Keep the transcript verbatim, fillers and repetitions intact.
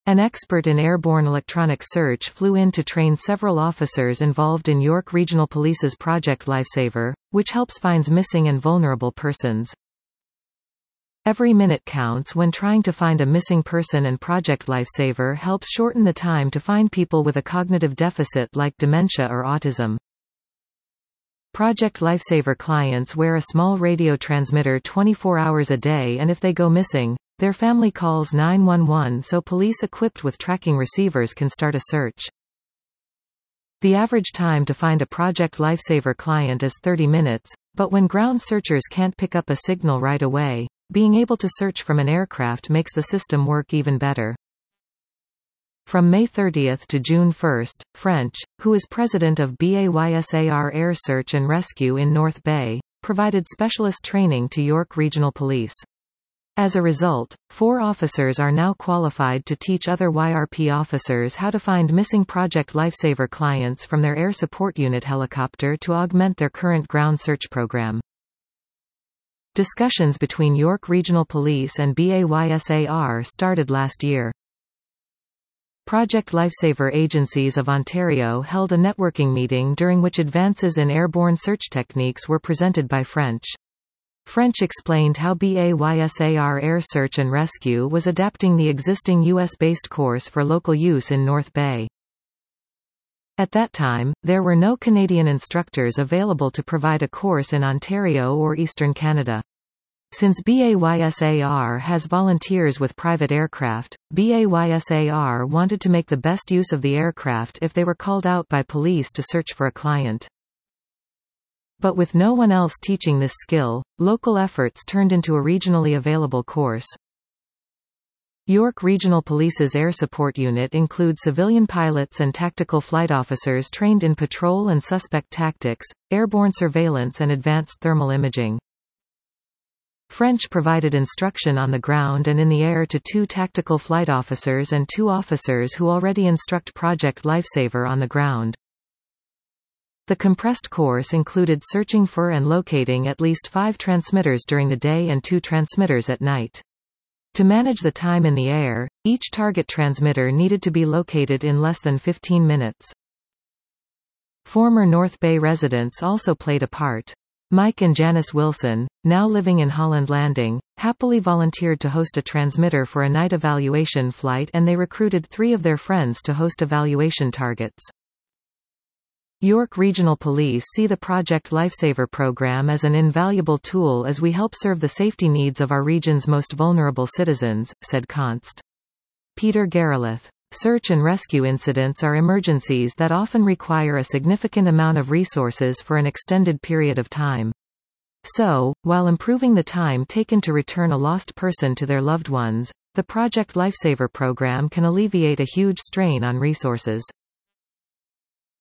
An expert in airborne electronic search flew in to train several officers involved in York Regional Police's Project Lifesaver, which helps find missing and vulnerable persons. Every minute counts when trying to find a missing person, and Project Lifesaver helps shorten the time to find people with a cognitive deficit like dementia or autism. Project Lifesaver clients wear a small radio transmitter twenty-four hours a day, and if they go missing, their family calls nine one one so police equipped with tracking receivers can start a search. The average time to find a Project Lifesaver client is thirty minutes, but when ground searchers can't pick up a signal right away, being able to search from an aircraft makes the system work even better. From May thirtieth to June first, French, who is president of BAYSAR Air Search and Rescue in North Bay, provided specialist training to York Regional Police. As a result, four officers are now qualified to teach other Y R P officers how to find missing Project Lifesaver clients from their Air Support Unit helicopter to augment their current ground search program. Discussions between York Regional Police and BAYSAR started last year. Project Lifesaver Agencies of Ontario held a networking meeting during which advances in airborne search techniques were presented by French. French explained how BAYSAR Air Search and Rescue was adapting the existing U S-based course for local use in North Bay. At that time, there were no Canadian instructors available to provide a course in Ontario or Eastern Canada. Since BAYSAR has volunteers with private aircraft, BAYSAR wanted to make the best use of the aircraft if they were called out by police to search for a client. But with no one else teaching this skill, local efforts turned into a regionally available course. York Regional Police's Air Support Unit includes civilian pilots and tactical flight officers trained in patrol and suspect tactics, airborne surveillance and advanced thermal imaging. French provided instruction on the ground and in the air to two tactical flight officers and two officers who already instruct Project Lifesaver on the ground. The compressed course included searching for and locating at least five transmitters during the day and two transmitters at night. To manage the time in the air, each target transmitter needed to be located in less than fifteen minutes. Former North Bay residents also played a part. Mike and Janice Wilson, now living in Holland Landing, happily volunteered to host a transmitter for a night evaluation flight, and they recruited three of their friends to host evaluation targets. York Regional Police see the Project Lifesaver program as an invaluable tool as we help serve the safety needs of our region's most vulnerable citizens, said Const. Peter Garelith. Search and rescue incidents are emergencies that often require a significant amount of resources for an extended period of time. So, while improving the time taken to return a lost person to their loved ones, the Project Lifesaver program can alleviate a huge strain on resources.